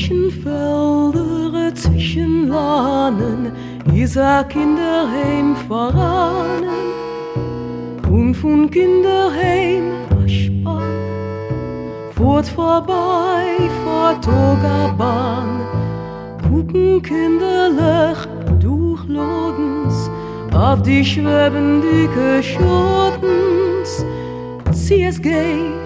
zwischen Felder, zwischen Lahnen, ist ein Kinderheim voranen. Und von Kinderheim ein Spann, fort vorbei, vor Togabahn, gucken kinderlich durch Lodens auf die schwebende Schottens. CSG